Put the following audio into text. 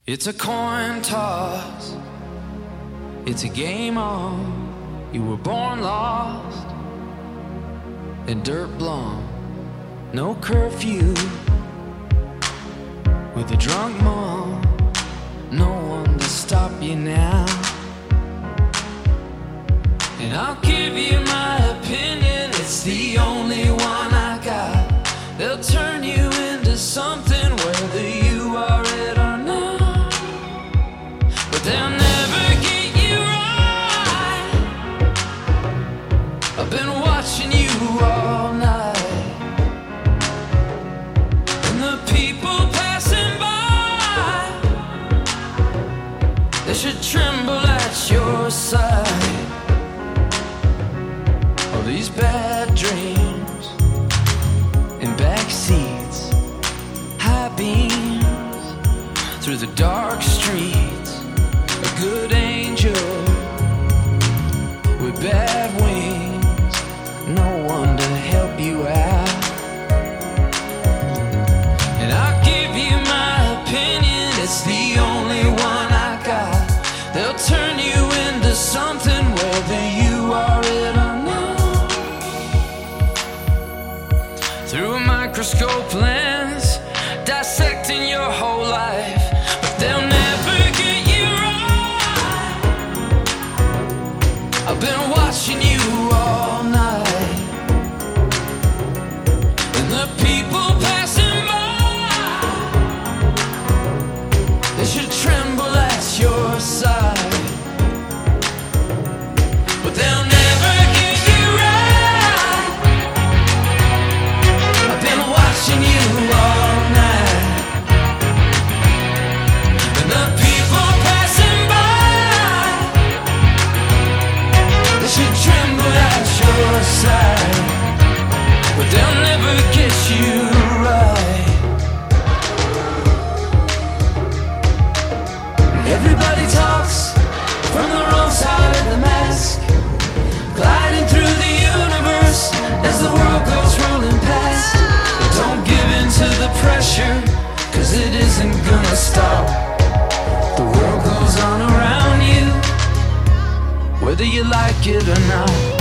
It's a coin toss, it's a game on. You were born lost and dirt blonde. No curfew with a drunk mom. No one to stop you now. And I'll give you my opinion, it's the only one I got. They'll turn you into something whether you are it or not. But they'll never get you right. I've been watching you all night. And the people passing by, they should tremble at your side. All these bad dreams in back seats, high beams through the dark streets. A good angel with bad wings, no one to help you out. And I'll give you my opinion, it's the only one I got. They'll turn you into something whether you are it or not. Through a microscope lens, dissecting your whole life, but they'll never get you right. I've been watching you all night. And the people passing by, they should tremble at your side. But they'll never get you right. I've been watching you all night. And the people passing by, they should tremble at your side. But they'll never get you right. Everybody talks from the wrong side of the mask, gliding through the universe as the world goes rolling past. But don't give in to the pressure, cause it isn't gonna stop. The world goes on around you, whether you like it or not.